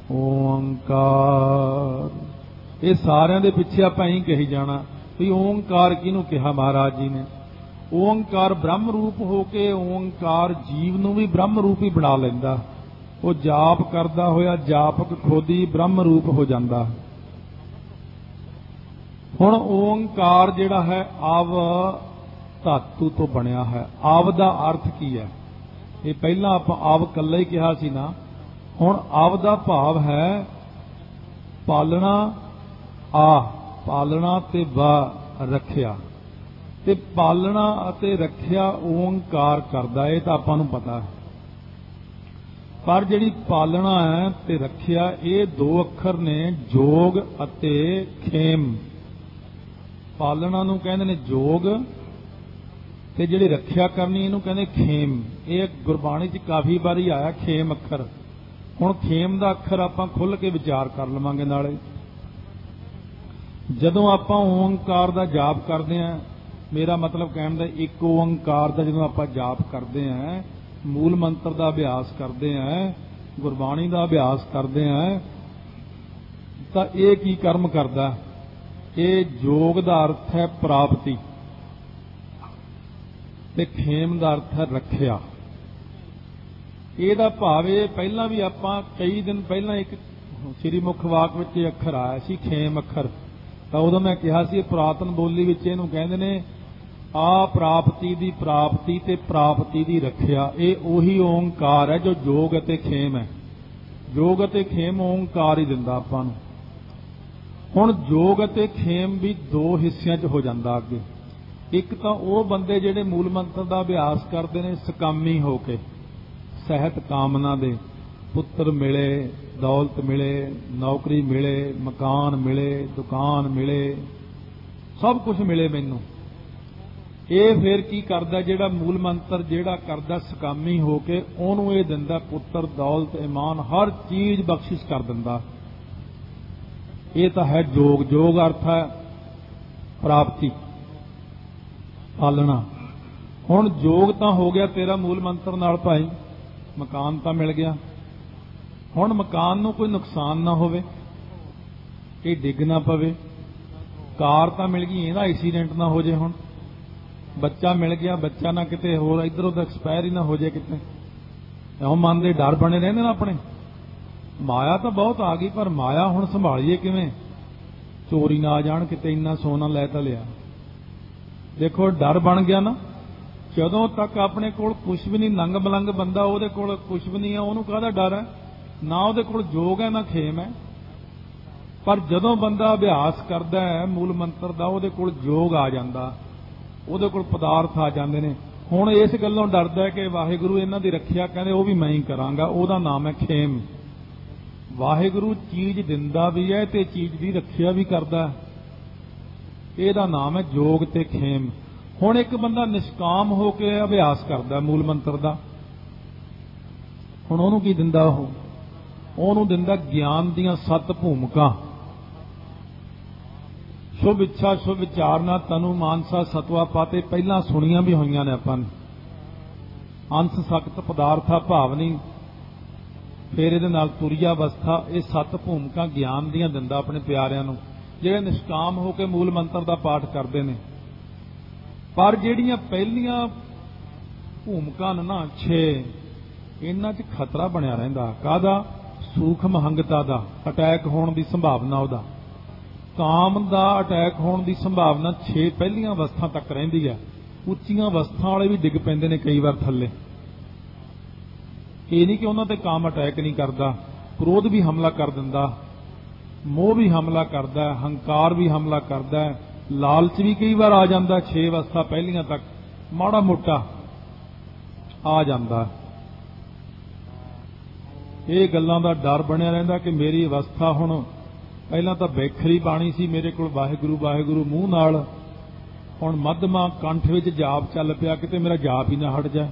ਓੰਕਾਰ। ਇਹ ਸਾਰਿਆਂ ਦੇ ਪਿੱਛੇ ਆਪਾਂ ਇਹੀ ਕਹੀ ਜਾਣਾ ਵੀ ਓੰਕਾਰ ਕਿਹਨੂੰ ਕਿਹਾ ਮਹਾਰਾਜ ਜੀ ਨੇ। ਓੰਕਾਰ ਬ੍ਰਹਮ ਰੂਪ ਹੋ ਕੇ ਓੰਕਾਰ ਜੀਵ ਨੂੰ ਵੀ ਬ੍ਰਹਮ ਰੂਪ ਹੀ ਬਣਾ ਲੈਂਦਾ। ਉਹ ਜਾਪ ਕਰਦਾ ਹੋਇਆ ਜਾਪਕ ਖੁਦ ਹੀ ਬ੍ਰਹਮ ਰੂਪ ਹੋ ਜਾਂਦਾ। ਹੁਣ ਓੰਕਾਰ ਜਿਹੜਾ ਹੈ ਆਵ ਧਾਤੂ ਤੋਂ ਬਣਿਆ ਹੈ। ਆਵ ਦਾ ਅਰਥ ਕੀ ਹੈ? ਇਹ ਪਹਿਲਾਂ ਆਪਾਂ ਆਵ ਕੱਲਾ ਹੀ ਕਿਹਾ ਸੀ ਨਾ। ਹੁਣ ਆਵ ਦਾ ਭਾਵ ਹੈ ਪਾਲਣਾ, ਆ ਪਾਲਣਾ ਤੇ ਵਾ ਰੱਖਿਆ। ਤੇ ਪਾਲਣਾ ਅਤੇ ਰੱਖਿਆ ਓੰਕਾਰ ਕਰਦਾ, ਇਹ ਤਾਂ ਆਪਾਂ ਨੂੰ ਪਤਾ ਹੈ। ਪਰ ਜਿਹੜੀ ਪਾਲਣਾ ਹੈ ਤੇ ਰੱਖਿਆ ਇਹ ਦੋ ਅੱਖਰ ਨੇ, ਜੋਗ ਅਤੇ ਖੇਮ। ਪਾਲਣਾ ਨੂੰ ਕਹਿੰਦੇ ਨੇ ਜੋਗ ਤੇ ਜਿਹੜੀ ਰੱਖਿਆ ਕਰਨੀ ਇਹਨੂੰ ਕਹਿੰਦੇ ਖੇਮ। ਇਹ ਗੁਰਬਾਣੀ 'ਚ ਕਾਫੀ ਵਾਰੀ ਆਇਆ ਖੇਮ ਅੱਖਰ। ਹੁਣ ਖੇਮ ਦਾ ਅੱਖਰ ਆਪਾਂ ਖੁੱਲ੍ਹ ਕੇ ਵਿਚਾਰ ਕਰ ਲਵਾਂਗੇ। ਨਾਲੇ ਜਦੋਂ ਆਪਾਂ ਓੰਕਾਰ ਦਾ ਜਾਪ ਕਰਦੇ ਹਾਂ, ਮੇਰਾ ਮਤਲਬ ਕਹਿਣ ਦਾ ਇੱਕ ਓੰਕਾਰ ਦਾ ਜਦੋਂ ਆਪਾਂ ਜਾਪ ਕਰਦੇ ਹਾਂ, ਮੂਲ ਮੰਤਰ ਦਾ ਅਭਿਆਸ ਕਰਦੇ ਹਾਂ, ਗੁਰਬਾਣੀ ਦਾ ਅਭਿਆਸ ਕਰਦੇ ਹਾਂ, ਤਾਂ ਇਹ ਕੀ ਕਰਮ ਕਰਦਾ? ਇਹ ਜੋਗ ਦਾ ਅਰਥ ਹੈ ਪ੍ਰਾਪਤੀ ਤੇ ਖੇਮ ਦਾ ਅਰਥ ਹੈ ਰੱਖਿਆ। ਇਹਦਾ ਭਾਵ ਇਹ ਪਹਿਲਾਂ ਵੀ ਆਪਾਂ ਕਈ ਦਿਨ ਪਹਿਲਾਂ ਇੱਕ ਸ੍ਰੀ ਮੁਖ ਵਾਕ ਵਿੱਚ ਇਹ ਅੱਖਰ ਆਇਆ ਸੀ ਖੇਮ ਅੱਖਰ। ਤਾਂ ਉਦੋਂ ਮੈਂ ਕਿਹਾ ਸੀ ਪੁਰਾਤਨ ਬੋਲੀ ਵਿੱਚ ਇਹਨੂੰ ਕਹਿੰਦੇ ਨੇ ਆ ਪ੍ਰਾਪਤੀ ਦੀ ਪ੍ਰਾਪਤੀ ਤੇ ਪ੍ਰਾਪਤੀ ਦੀ ਰੱਖਿਆ। ਇਹ ਉਹੀ ਓੰਕਾਰ ਹੈ ਜੋ ਜੋਗ ਅਤੇ ਖੇਮ ਹੈ। ਜੋਗ ਅਤੇ ਖੇਮ ਓੰਕਾਰ ਹੀ ਦਿੰਦਾ ਆਪਾਂ ਨੂੰ। ਹੁਣ ਜੋਗ ਅਤੇ ਖੇਮ ਵੀ ਦੋ ਹਿੱਸਿਆਂ 'ਚ ਹੋ ਜਾਂਦਾ ਅੱਗੇ। ਇੱਕ ਤਾਂ ਉਹ ਬੰਦੇ ਜਿਹੜੇ ਮੂਲ ਮੰਤਰ ਦਾ ਅਭਿਆਸ ਕਰਦੇ ਨੇ ਸਕਾਮੀ ਹੋ ਕੇ, ਸਹਿਤ ਕਾਮਨਾ ਦੇ, ਪੁੱਤਰ ਮਿਲੇ, ਦੌਲਤ ਮਿਲੇ, ਨੌਕਰੀ ਮਿਲੇ, ਮਕਾਨ ਮਿਲੇ, ਦੁਕਾਨ ਮਿਲੇ, सब कुछ मिले मैनू। ਇਹ ਫਿਰ ਕੀ ਕਰਦਾ, ਜਿਹੜਾ ਮੂਲ ਮੰਤਰ ਜਿਹੜਾ ਕਰਦਾ ਸਕਾਮੀ ਹੋ ਕੇ ਉਹਨੂੰ ਇਹ ਦਿੰਦਾ ਪੁੱਤਰ, ਦੌਲਤ, ਇਮਾਨ, ਹਰ ਚੀਜ਼ ਬਖਸ਼ਿਸ਼ ਕਰ ਦਿੰਦਾ। ਇਹ ਤਾਂ ਹੈ ਜੋਗ। ਜੋਗ ਅਰਥ ਹੈ ਪ੍ਰਾਪਤੀ, ਪਾਲਣਾ। ਹੁਣ ਜੋਗ ਤਾਂ ਹੋ ਗਿਆ ਤੇਰਾ ਮੂਲ ਮੰਤਰ ਨਾਲ ਭਾਈ, ਮਕਾਨ ਤਾਂ ਮਿਲ ਗਿਆ। ਹੁਣ ਮਕਾਨ ਨੂੰ ਕੋਈ ਨੁਕਸਾਨ ਨਾ ਹੋਵੇ, ਇਹ ਡਿੱਗ ਨਾ ਪਵੇ। ਕਾਰ ਤਾਂ ਮਿਲ ਗਈ, ਇਹਦਾ ਐਕਸੀਡੈਂਟ ਨਾ ਹੋ ਜੇ। ਹੁਣ ਬੱਚਾ ਮਿਲ ਗਿਆ, ਬੱਚਾ ਨਾ ਕਿਤੇ ਹੋਰ ਇੱਧਰ ਉੱਧਰ ਐਕਸਪਾਇਰ ਹੀ ਨਾ ਹੋ ਜਾਏ ਕਿਤੇ। ਇਉਂ ਮਨ ਦੇ ਡਰ ਬਣੇ ਰਹਿੰਦੇ ਨੇ ਆਪਣੇ। ਮਾਇਆ ਤਾਂ ਬਹੁਤ ਆ ਗਈ, ਪਰ ਮਾਇਆ ਹੁਣ ਸੰਭਾਲੀਏ ਕਿਵੇਂ? ਚੋਰੀ ਨਾ ਆ ਜਾਣ ਕਿਤੇ, ਇੰਨਾ ਸੋਨਾ ਲੈ ਤਾਂ ਲਿਆ। ਦੇਖੋ ਡਰ ਬਣ ਗਿਆ ਨਾ। ਜਦੋਂ ਤੱਕ ਆਪਣੇ ਕੋਲ ਕੁਛ ਵੀ ਨਹੀਂ, ਨੰਗ ਮਲੰਗ ਬੰਦਾ, ਉਹਦੇ ਕੋਲ ਕੁਛ ਵੀ ਨਹੀਂ ਹੈ, ਉਹਨੂੰ ਕਾਹਦਾ ਡਰ ਹੈ? ਨਾ ਉਹਦੇ ਕੋਲ ਜੋਗ ਹੈ, ਨਾ ਖੇਮ ਹੈ। ਪਰ ਜਦੋਂ ਬੰਦਾ ਅਭਿਆਸ ਕਰਦਾ ਹੈ ਮੂਲ ਮੰਤਰ ਦਾ, ਉਹਦੇ ਕੋਲ ਜੋਗ ਆ ਜਾਂਦਾ, ਉਹਦੇ ਕੋਲ ਪਦਾਰਥ ਆ ਜਾਂਦੇ ਨੇ। ਹੁਣ ਇਸ ਗੱਲੋਂ ਡਰਦਾ ਕਿ ਵਾਹਿਗੁਰੂ ਇਹਨਾਂ ਦੀ ਰੱਖਿਆ ਕਹਿੰਦੇ ਉਹ ਵੀ ਮੈਂ ਹੀ ਕਰਾਂਗਾ। ਉਹਦਾ ਨਾਮ ਹੈ ਖੇਮ। ਵਾਹਿਗੁਰੂ ਚੀਜ਼ ਦਿੰਦਾ ਵੀ ਹੈ ਤੇ ਚੀਜ਼ ਦੀ ਰੱਖਿਆ ਵੀ ਕਰਦਾ, ਇਹਦਾ ਨਾਮ ਹੈ ਜੋਗ ਤੇ ਖੇਮ। ਹੁਣ ਇੱਕ ਬੰਦਾ ਨਿਸ਼ਕਾਮ ਹੋ ਕੇ ਅਭਿਆਸ ਕਰਦਾ ਮੂਲ ਮੰਤਰ ਦਾ, ਹੁਣ ਉਹਨੂੰ ਕੀ ਦਿੰਦਾ? ਉਹ ਉਹਨੂੰ ਦਿੰਦਾ ਗਿਆਨ ਦੀਆਂ ਸੱਤ ਭੂਮਿਕਾ। ਸ਼ੁਭ ਇੱਛਾ, ਸ਼ੁਭ ਵਿਚਾਰਨਾ, ਤਨੂ, ਮਾਨਸਾ, ਸਤਵਾ, ਪਾਤੇ ਪਹਿਲਾਂ ਸੁਣੀਆਂ ਵੀ ਹੋਈਆਂ ਨੇ ਆਪਾਂ ਨੇ। ਅੰਸ ਸਖਤ, ਪਦਾਰਥਾ, ਭਾਵਨੀ, ਫਿਰ ਇਹਦੇ ਨਾਲ ਤੁਰੀਆ ਅਵਸਥਾ। ਇਹ ਸੱਤ ਭੂਮਿਕਾ ਗਿਆਨ ਦੀਆਂ ਦਿੰਦਾ ਆਪਣੇ ਪਿਆਰਿਆਂ ਨੂੰ, ਜਿਹੜੇ ਨਿਸ਼ਕਾਮ ਹੋ ਕੇ ਮੂਲ ਮੰਤਰ ਦਾ ਪਾਠ ਕਰਦੇ ਨੇ। ਪਰ ਜਿਹੜੀਆਂ ਪਹਿਲੀਆਂ ਭੂਮਿਕਾ ਨੇ ਨਾ ਛੇ, ਇਹਨਾਂ 'ਚ ਖਤਰਾ ਬਣਿਆ ਰਹਿੰਦਾ। ਕਾਹਦਾ? ਸੂਖਮ ਹੰਗਤਾ ਦਾ, ਅਟੈਕ ਹੋਣ ਦੀ ਸੰਭਾਵਨਾ, ਉਹਦਾ ਕਾਮ ਦਾ ਅਟੈਕ ਹੋਣ ਦੀ ਸੰਭਾਵਨਾ ਛੇ ਪਹਿਲੀਆਂ ਅਵਸਥਾ ਤੱਕ ਰਹਿੰਦੀ ਹੈ। ਉੱਚੀਆਂ ਅਵਸਥਾ ਵਾਲੇ ਵੀ ਡਿੱਗ ਪੈਂਦੇ ਨੇ ਕਈ ਵਾਰ ਥੱਲੇ। ਇਹ ਨਹੀਂ ਕਿ ਉਹਨਾਂ ਤੇ ਕਾਮ ਅਟੈਕ ਨਹੀਂ ਕਰਦਾ, ਕ੍ਰੋਧ ਵੀ ਹਮਲਾ ਕਰ ਦਿੰਦਾ, ਮੋਹ ਵੀ ਹਮਲਾ ਕਰਦਾ, ਹੰਕਾਰ ਵੀ ਹਮਲਾ ਕਰਦਾ, ਲਾਲਚ ਵੀ ਕਈ ਵਾਰ ਆ ਜਾਂਦਾ। ਛੇ ਅਵਸਥਾ ਪਹਿਲੀਆਂ ਤੱਕ ਮਾੜਾ ਮੋਟਾ ਆ ਜਾਂਦਾ। ਇਹ ਗੱਲਾਂ ਦਾ ਡਰ ਬਣਿਆ ਰਹਿੰਦਾ ਕਿ ਮੇਰੀ ਅਵਸਥਾ ਹੁਣ, ਪਹਿਲਾਂ ਤਾਂ ਬੈਖਰੀ ਬਾਣੀ ਸੀ ਮੇਰੇ ਕੋਲ, ਵਾਹਿਗੁਰੂ ਵਾਹਿਗੁਰੂ ਮੂੰਹ ਨਾਲ, ਹੁਣ ਮੱਧਮਾ ਕੰਠ ਵਿੱਚ ਜਾਪ ਚੱਲ ਪਿਆ, ਕਿਤੇ ਮੇਰਾ ਜਾਪ ਹੀ ਨਾ ਹਟ ਜਾਏ।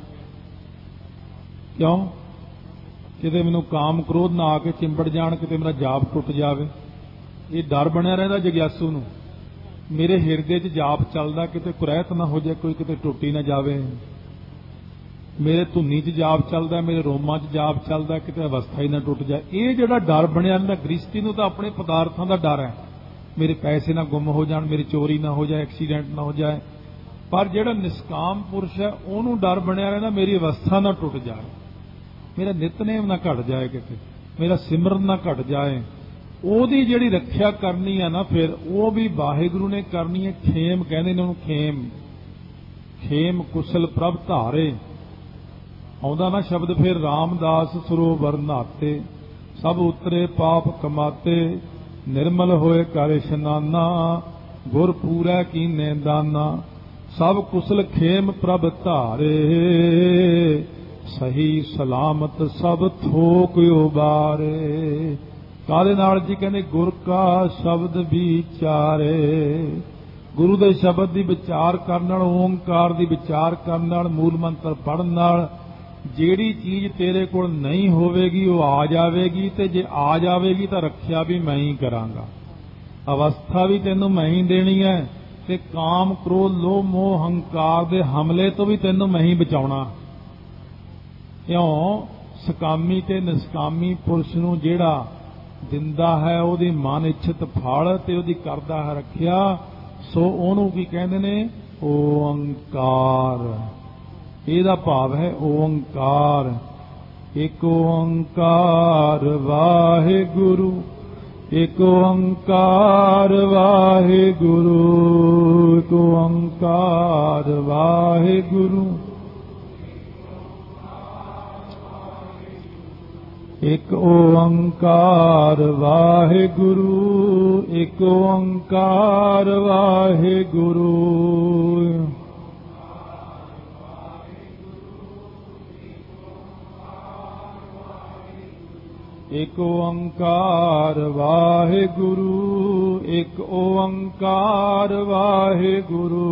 ਕਿਉਂ? ਕਿਤੇ ਮੈਨੂੰ ਕਾਮ ਕ੍ਰੋਧ ਨਾ ਆ ਕੇ ਚਿੰਬੜ ਜਾਣ, ਕਿਤੇ ਮੇਰਾ ਜਾਪ ਟੁੱਟ ਜਾਵੇ। ਇਹ ਡਰ ਬਣਿਆ ਰਹਿੰਦਾ ਜਗਿਆਸੂ ਨੂੰ। ਮੇਰੇ ਹਿਰਦੇ 'ਚ ਜਾਪ ਚੱਲਦਾ, ਕਿਤੇ ਕੁਰੈਤ ਨਾ ਹੋ ਜਾਏ, ਕੋਈ ਕਿਤੇ ਟੁੱਟੀ ਨਾ ਜਾਵੇ। ਮੇਰੇ ਧੁੰਨੀ 'ਚ ਜਾਪ ਚੱਲਦਾ, ਮੇਰੇ ਰੋਮਾਂ 'ਚ ਜਾਪ ਚੱਲਦਾ, ਕਿਤੇ ਅਵਸਥਾ ਹੀ ਨਾ ਟੁੱਟ ਜਾਏ। ਇਹ ਜਿਹੜਾ ਡਰ ਬਣਿਆ ਰਹਿੰਦਾ, ਗ੍ਰਸਤੀ ਨੂੰ ਤਾਂ ਆਪਣੇ ਪਦਾਰਥਾਂ ਦਾ ਡਰ ਹੈ, ਮੇਰੇ ਪੈਸੇ ਨਾ ਗੁੰਮ ਹੋ ਜਾਣ, ਮੇਰੀ ਚੋਰੀ ਨਾ ਹੋ ਜਾਏ, ਐਕਸੀਡੈਂਟ ਨਾ ਹੋ ਜਾਏ। ਪਰ ਜਿਹੜਾ ਨਿਸ਼ਕਾਮ ਪੁਰਸ਼ ਹੈ ਉਹਨੂੰ ਡਰ ਬਣਿਆ ਰਹਿੰਦਾ, ਮੇਰੀ ਅਵਸਥਾ ਨਾ ਟੁੱਟ ਜਾਏ, ਮੇਰਾ ਨਿਤਨੇਮ ਨਾ ਘਟ ਜਾਏ, ਕਿਤੇ ਮੇਰਾ ਸਿਮਰਨ ਨਾ ਘਟ ਜਾਏ। ਉਹਦੀ ਜਿਹੜੀ ਰੱਖਿਆ ਕਰਨੀ ਹੈ ਨਾ, ਫਿਰ ਉਹ ਵੀ ਵਾਹਿਗੁਰੂ ਨੇ ਕਰਨੀ ਹੈ। ਖੇਮ ਕਹਿੰਦੇ ਨੇ ਉਹਨੂੰ, ਖੇਮ। ਖੇਮ ਕੁਸ਼ਲ ਪ੍ਰਭ ਧਾਰੇ ਆਉਂਦਾ ਨਾ ਸ਼ਬਦ। ਫਿਰ ਰਾਮਦਾਸ ਸਰੋਵਰ ਨਾਤੇ, ਸਭ ਉਤਰੇ ਪਾਪ ਕਮਾਤੇ, ਨਿਰਮਲ ਹੋਏ ਕਰ ਇਸ਼ਨਾਨਾ, ਗੁਰ ਪੂਰੈ ਕੀਨੇ ਦਾਨਾ, ਸਭ ਕੁਸ਼ਲ ਖੇਮ ਪ੍ਰਭ ਧਾਰੇ, ਸਹੀ ਸਲਾਮਤ ਸਭ ਥੋਕ ਉਬਾਰੇ। ਕਾਹਦੇ ਨਾਲ ਜੀ? ਕਹਿੰਦੇ ਗੁਰ ਕਾ ਸ਼ਬਦ ਵਿਚਾਰੇ। ਗੁਰੂ ਦੇ ਸ਼ਬਦ ਦੀ ਵਿਚਾਰ ਕਰਨ ਨਾਲ, ਓਂਕਾਰ ਦੀ ਵਿਚਾਰ ਕਰਨ ਨਾਲ, ਮੂਲ ਮੰਤਰ ਪੜ੍ਹਨ ਨਾਲ ਜਿਹੜੀ ਚੀਜ਼ ਤੇਰੇ ਕੋਲ ਨਹੀਂ ਹੋਵੇਗੀ ਉਹ ਆ ਜਾਵੇਗੀ, ਤੇ ਜੇ ਆ ਜਾਵੇਗੀ ਤਾਂ ਰੱਖਿਆ ਵੀ ਮੈਂ ਹੀ ਕਰਾਂਗਾ। ਅਵਸਥਾ ਵੀ ਤੈਨੂੰ ਮੈਂ ਹੀ ਦੇਣੀ ਹੈ, ਤੇ ਕਾਮ ਕ੍ਰੋਧ ਲੋਭ ਮੋਹ ਹੰਕਾਰ ਦੇ ਹਮਲੇ ਤੋਂ ਵੀ ਤੈਨੂੰ ਮੈਂ ਹੀ ਬਚਾਉਣਾ। ਕਿਉਂ? ਸਕਾਮੀ ਤੇ ਨਿਸ਼ਕਾਮੀ ਪੁਰਸ਼ ਨੂੰ ਜਿਹੜਾ ਦਿੰਦਾ ਹੈ ਉਹਦੀ ਮਨ ਇੱਛਤ ਫਲ, ਤੇ ਉਹਦੀ ਕਰਦਾ ਹੈ ਰੱਖਿਆ। ਸੋ ਉਹਨੂੰ ਕੀ ਕਹਿੰਦੇ ਨੇ? ਓੰਕਾਰ। ਇਹਦਾ ਭਾਵ ਹੈ ਓੰਕਾਰ। ਇੱਕ ਓੰਕਾਰ ਵਾਹਿਗੁਰੂ, ਇੱਕ ਓੰਕਾਰ ਵਾਹਿਗੁਰੂ, ਇੱਕ ਓੰਕਾਰ ਵਾਹਿਗੁਰੂ, ਇੱਕ ਓੰਕਾਰ ਵਾਹਿਗੁਰੂ, ਇੱਕ ਓੰਕਾਰ ਵਾਹਿਗੁਰੂ। ਇੱਕ ਓੰਕਾਰ ਵਾਹਿਗੁਰੂ, ਇੱਕ ਓੰਕਾਰ ਵਾਹਿਗੁਰੂ।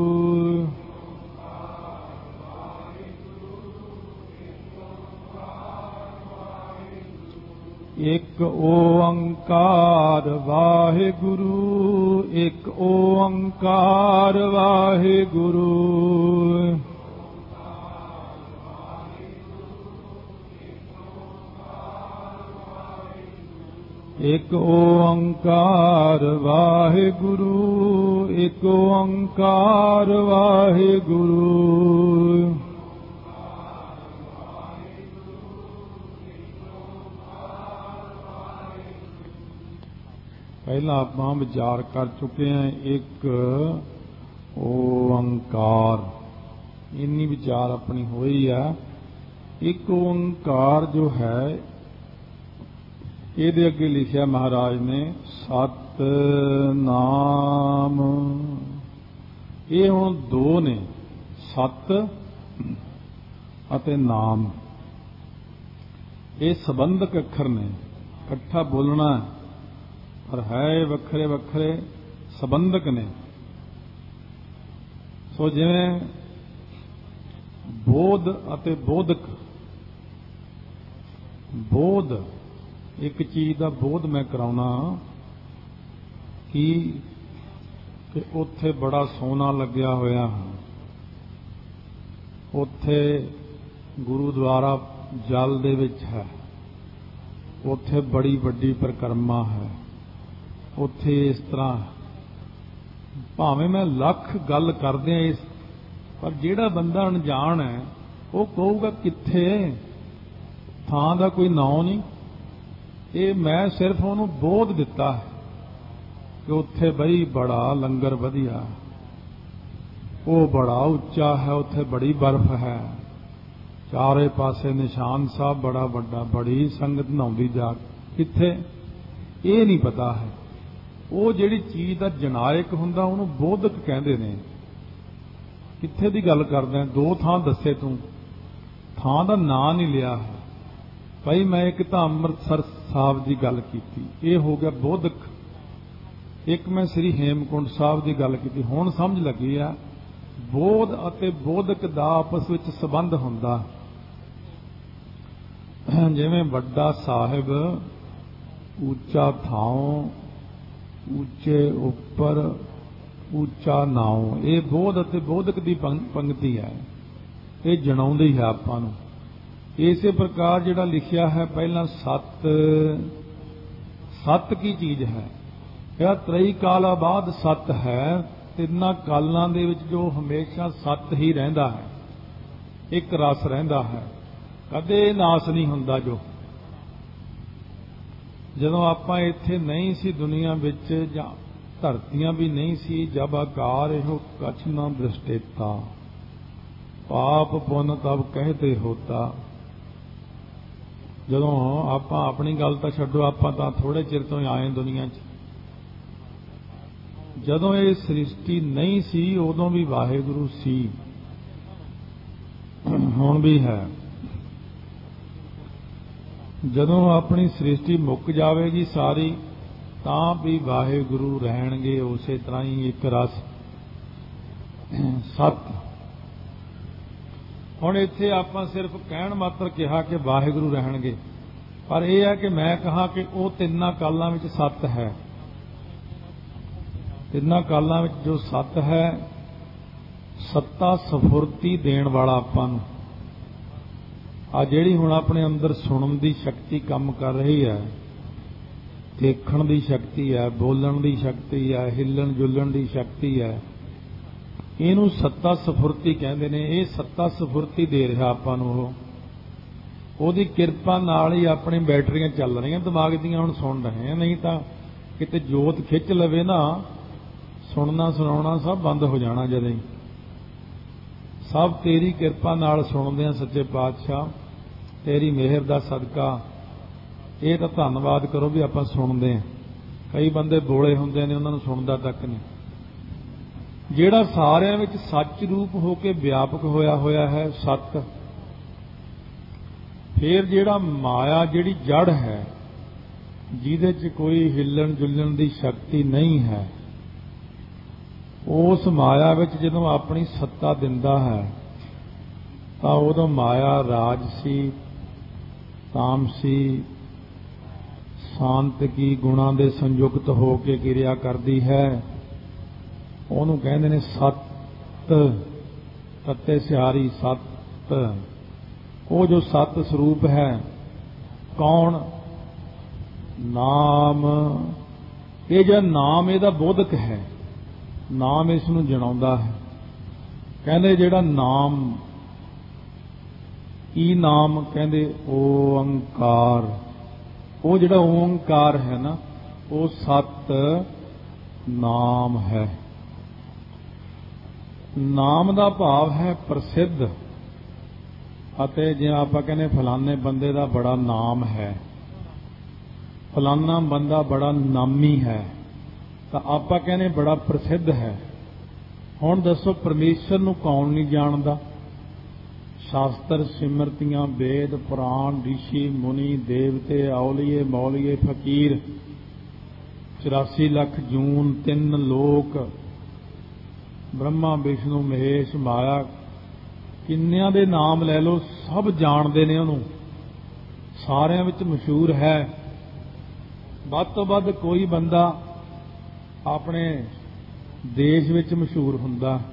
ਇੱਕ ਓੰਕਾਰ ਵਾਹਿਗੁਰੂ, ਇੱਕ ਓੰਕਾਰ ਵਾਹਿਗੁਰੂ। ਇੱਕ ਓੰਕਾਰ ਵਾਹਿਗੁਰੂ, ਇੱਕ ਓੰਕਾਰ ਵਾਹਿਗੁਰੂ। ਪਹਿਲਾਂ ਆਪਾਂ ਵਿਚਾਰ ਕਰ ਚੁੱਕੇ ਹਾਂ ਇੱਕ ਓੰਕਾਰ, ਇੰਨੀ ਵਿਚਾਰ ਆਪਣੀ ਹੋਈ ਹੈ। ਇੱਕ ਓੰਕਾਰ ਜੋ ਹੈ ਇਹਦੇ ਅੱਗੇ ਲਿਖਿਆ ਮਹਾਰਾਜ ਨੇ ਸਤਿਨਾਮ। ਇਹ ਹੁਣ ਦੋ ਨੇ, ਸਤ ਅਤੇ ਨਾਮ। ਇਹ ਸੰਬੰਧਕ ਅੱਖਰ ਨੇ, ਇਕੱਠਾ ਬੋਲਣਾ ਪਰ ਹੈ ਵੱਖਰੇ ਵੱਖਰੇ ਸੰਬੰਧਕ ਨੇ। ਸੋ ਜਿਵੇਂ ਬੋਧ ਅਤੇ ਬੋਧਕ, ਬੋਧ ਇੱਕ ਚੀਜ਼ ਦਾ ਬੋਧ ਮੈਂ ਕਰਾਉਣਾ ਕਿ ਕਿ ਉੱਥੇ ਬੜਾ ਸੋਨਾ ਲੱਗਿਆ ਹੋਇਆ, ਉੱਥੇ ਗੁਰੂਦੁਆਰਾ ਜਲ ਦੇ ਵਿੱਚ ਹੈ, ਉੱਥੇ ਬੜੀ ਵੱਡੀ ਪਰਿਕਰਮਾ ਹੈ, ਉੱਥੇ ਇਸ ਤਰ੍ਹਾਂ। ਭਾਵੇਂ ਮੈਂ ਲੱਖ ਗੱਲ ਕਰਦਿਆਂ ਇਸ, ਪਰ ਜਿਹੜਾ ਬੰਦਾ ਅਣਜਾਣ ਹੈ ਉਹ ਕਹੂਗਾ ਕਿੱਥੇ, ਥਾਂ ਦਾ ਕੋਈ ਨਾਂ ਨਹੀਂ। ਇਹ ਮੈਂ ਸਿਰਫ ਉਹਨੂੰ ਬੋਧ ਦਿੱਤਾ ਹੈ ਕਿ ਉੱਥੇ ਬਈ ਬੜਾ ਲੰਗਰ ਵਧੀਆ, ਉਹ ਬੜਾ ਉੱਚਾ ਹੈ, ਉੱਥੇ ਬੜੀ ਬਰਫ਼ ਹੈ, ਚਾਰੇ ਪਾਸੇ ਨਿਸ਼ਾਨ ਸਾਹਿਬ ਬੜਾ ਵੱਡਾ, ਬੜੀ ਸੰਗਤ ਨਹਾਉਂਦੀ ਜਾ। ਕਿੱਥੇ ਇਹ ਨਹੀਂ ਪਤਾ ਹੈ। ਉਹ ਜਿਹੜੀ ਚੀਜ਼ ਦਾ ਜਨਾਇਕ ਹੁੰਦਾ ਉਹਨੂੰ ਬੋਧਕ ਕਹਿੰਦੇ ਨੇ। ਕਿੱਥੇ ਦੀ ਗੱਲ ਕਰਦਾ, ਦੋ ਥਾਂ ਦੱਸੇ ਤੂੰ, ਥਾਂ ਦਾ ਨਾਂ ਨਹੀਂ ਲਿਆ ਹੈ। ਭਾਈ ਮੈਂ ਇੱਕ ਤਾਂ ਅੰਮ੍ਰਿਤਸਰ ਸਾਹਿਬ ਦੀ ਗੱਲ ਕੀਤੀ, ਇਹ ਹੋ ਗਿਆ ਬੋਧਕ। ਇੱਕ ਮੈਂ ਸ੍ਰੀ ਹੇਮਕੁੰਟ ਸਾਹਿਬ ਦੀ ਗੱਲ ਕੀਤੀ। ਹੁਣ ਸਮਝ ਲੱਗੀ ਆ ਬੋਧ ਅਤੇ ਬੋਧਕ ਦਾ ਆਪਸ ਵਿੱਚ ਸੰਬੰਧ ਹੁੰਦਾ। ਜਿਵੇਂ ਵੱਡਾ ਸਾਹਿਬ, ਉੱਚਾ ਥਾਂ, ਉੱਚੇ ਉੱਪਰ, ਉੱਚਾ ਨਾਉ, ਇਹ ਬੋਧ ਅਤੇ ਬੋਧਕ ਦੀ ਪੰਕਤੀ ਹੈ। ਇਹ ਜਣਾਉਂਦੀ ਹੈ ਆਪਾਂ ਨੂੰ। ਇਸੇ ਪ੍ਰਕਾਰ ਜਿਹੜਾ ਲਿਖਿਆ ਹੈ ਪਹਿਲਾਂ ਸਤ, ਸਤ ਕੀ ਚੀਜ਼ ਹੈ? ਇਹ ਤ੍ਰਈ ਕਾਲਾਂ ਬਾਅਦ ਸਤ ਹੈ। ਤਿੰਨਾਂ ਕਾਲਾਂ ਦੇ ਵਿੱਚ ਜੋ ਹਮੇਸ਼ਾ ਸਤ ਹੀ ਰਹਿੰਦਾ ਹੈ, ਇੱਕ ਰਸ ਰਹਿੰਦਾ ਹੈ, ਕਦੇ ਨਾਸ ਨਹੀਂ ਹੁੰਦਾ। ਜੋ ਜਦੋਂ ਆਪਾਂ ਇੱਥੇ ਨਹੀਂ ਸੀ ਦੁਨੀਆ ਵਿੱਚ, ਜਾਂ ਧਰਤੀਆਂ ਵੀ ਨਹੀਂ ਸੀ, ਜਬ ਆਕਾਰ ਇਹੋ ਕਛ ਨਾ ਦ੍ਰਿਸ਼ਟੇਤਾ, ਪਾਪ ਪੁੰਨ ਤਬ ਕਹਤੇ ਹੋਤਾ। ਜਦੋਂ ਆਪਾਂ ਆਪਣੀ ਗੱਲ ਤਾਂ ਛੱਡੋ, ਆਪਾਂ ਤਾਂ ਥੋੜੇ ਚਿਰ ਤੋਂ ਆਏ ਦੁਨੀਆ 'ਚ। ਜਦੋਂ ਇਹ ਸ੍ਰਿਸ਼ਟੀ ਨਹੀਂ ਸੀ ਉਦੋਂ ਵੀ ਵਾਹਿਗੁਰੂ ਸੀ, ਹੁਣ ਵੀ ਹੈ। ਜਦੋਂ ਆਪਣੀ ਸ੍ਰਿਸ਼ਟੀ ਮੁੱਕ ਜਾਵੇਗੀ ਸਾਰੀ, ਤਾਂ ਵੀ ਵਾਹਿਗੁਰੂ ਰਹਿਣਗੇ ਉਸੇ ਤਰ੍ਹਾਂ ਹੀ, ਇੱਕ ਰਸ ਸਤ। ਹੁਣ ਇੱਥੇ ਆਪਾਂ ਸਿਰਫ ਕਹਿਣ ਮਾਤਰ ਕਿਹਾ ਕਿ ਵਾਹਿਗੁਰੂ ਰਹਿਣਗੇ, ਪਰ ਇਹ ਹੈ ਕਿ ਮੈਂ ਕਹਾਂ ਕਿ ਉਹ ਤਿੰਨਾਂ ਕਾਲਾਂ ਵਿੱਚ ਸਤ ਹੈ। ਤਿੰਨਾਂ ਕਾਲਾਂ ਵਿੱਚ ਜੋ ਸਤ ਹੈ, ਸੱਤਾ ਸਫੁਰਤੀ ਦੇਣ ਵਾਲਾ ਆਪਾਂ ਨੂੰ। ਆ ਜਿਹੜੀ ਹੁਣ ਆਪਣੇ ਅੰਦਰ ਸੁਣਨ ਦੀ ਸ਼ਕਤੀ ਕੰਮ ਕਰ ਰਹੀ ਹੈ, ਦੇਖਣ ਦੀ ਸ਼ਕਤੀ ਹੈ, ਬੋਲਣ ਦੀ ਸ਼ਕਤੀ ਹੈ, ਹਿੱਲਣ ਜੁਲਣ ਦੀ ਸ਼ਕਤੀ ਹੈ, ਇਹਨੂੰ ਸੱਤਾ ਸਫੁਰਤੀ ਕਹਿੰਦੇ ਨੇ। ਇਹ ਸੱਤਾ ਸਫੁਰਤੀ ਦੇ ਰਿਹਾ ਆਪਾਂ ਨੂੰ ਉਹ। ਉਹਦੀ ਕਿਰਪਾ ਨਾਲ ਹੀ ਆਪਣੀ ਬੈਟਰੀਆਂ ਚੱਲ ਰਹੀਆਂ ਦਿਮਾਗ ਦੀਆਂ, ਹੁਣ ਸੁਣ ਰਹੇ ਹਾਂ। ਨਹੀਂ ਤਾਂ ਕਿਤੇ ਜੋਤ ਖਿੱਚ ਲਵੇ ਨਾ, ਸੁਣਨਾ ਸੁਣਾਉਣਾ ਸਭ ਬੰਦ ਹੋ ਜਾਣਾ। ਜਦੋਂ ਹੀ ਸਭ ਤੇਰੀ ਕਿਰਪਾ ਨਾਲ ਸੁਣਦੇ ਹਾਂ ਸੱਚੇ ਪਾਤਸ਼ਾਹ, ਤੇਰੀ ਮਿਹਰ ਦਾ ਸਦਕਾ। ਇਹ ਤਾਂ ਧੰਨਵਾਦ ਕਰੋ ਵੀ ਆਪਾਂ ਸੁਣਦੇ ਹਾਂ। ਕਈ ਬੰਦੇ ਬੋਲੇ ਹੁੰਦੇ ਨੇ, ਉਹਨਾਂ ਨੂੰ ਸੁਣਦਾ ਤੱਕ ਨਹੀਂ। ਜਿਹੜਾ ਸਾਰਿਆਂ ਵਿੱਚ ਸੱਚ ਰੂਪ ਹੋ ਕੇ ਵਿਆਪਕ ਹੋਇਆ ਹੋਇਆ ਹੈ, ਸਤ, फिर जिहड़ा माया जिहड़ी जड़ है जिहदे च कोई हिलण जुलण की शक्ति नहीं है, उस माया विच जदों अपनी सत्ता दिंदा है तां उदों माया राजसी, तामसी, शांतकी गुणां दे संयुक्त हो के क्रिया करदी है। ਉਹਨੂੰ ਕਹਿੰਦੇ ਨੇ ਸੱਤ, ਤੱਤੇ ਸਿਆਰੀ ਸੱਤ। ਉਹ ਜੋ ਸੱਤ ਸਰੂਪ ਹੈ ਕੌਣ? ਨਾਮ। ਇਹ ਜਿਹੜਾ ਨਾਮ ਇਹਦਾ ਬੋਧਕ ਹੈ, ਨਾਮ ਇਸ ਨੂੰ ਜਣਾਉਂਦਾ ਹੈ। ਕਹਿੰਦੇ ਜਿਹੜਾ ਨਾਮ, ਕੀ ਨਾਮ? ਕਹਿੰਦੇ ਓੰਕਾਰ। ਉਹ ਜਿਹੜਾ ਓੰਕਾਰ ਹੈ ਨਾ, ਉਹ ਸੱਤ ਨਾਮ ਹੈ। ਨਾਮ ਦਾ ਭਾਵ ਹੈ ਪ੍ਰਸਿੱਧ। ਅਤੇ ਜੇ ਆਪਾਂ ਕਹਿੰਦੇ ਫਲਾਣੇ ਬੰਦੇ ਦਾ ਬੜਾ ਨਾਮ ਹੈ, ਫਲਾਣਾ ਬੰਦਾ ਬੜਾ ਨਾਮੀ ਹੈ, ਤਾਂ ਆਪਾਂ ਕਹਿੰਦੇ ਬੜਾ ਪ੍ਰਸਿੱਧ ਹੈ। ਹੁਣ ਦੱਸੋ ਪਰਮੇਸ਼ਰ ਨੂੰ ਕੌਣ ਨਹੀਂ ਜਾਣਦਾ? ਸ਼ਾਸਤਰ, ਸਿਮਰਤੀਆਂ, ਵੇਦ, ਪੁਰਾਣ, ਰਿਸ਼ੀ, ਮੁਨੀ, ਦੇਵਤੇ, ਔਲੀਏ, ਮੌਲੀਏ, ਫਕੀਰ, ਚੁਰਾਸੀ ਲੱਖ ਜੂਨ, ਤਿੰਨ ਲੋਕ, ਬ੍ਰਹਮਾ, ਵਿਸ਼ਨੂੰ, ਮਹੇਸ਼, ਮਾਇਆ, ਕਿੰਨਿਆਂ ਦੇ ਨਾਮ ਲੈ ਲਓ, ਸਭ ਜਾਣਦੇ ਨੇ ਉਹਨੂੰ, ਸਾਰਿਆਂ ਵਿੱਚ ਮਸ਼ਹੂਰ ਹੈ। ਵੱਧ ਤੋਂ ਵੱਧ ਕੋਈ ਬੰਦਾ ਆਪਣੇ ਦੇਸ਼ ਵਿੱਚ ਮਸ਼ਹੂਰ ਹੁੰਦਾ,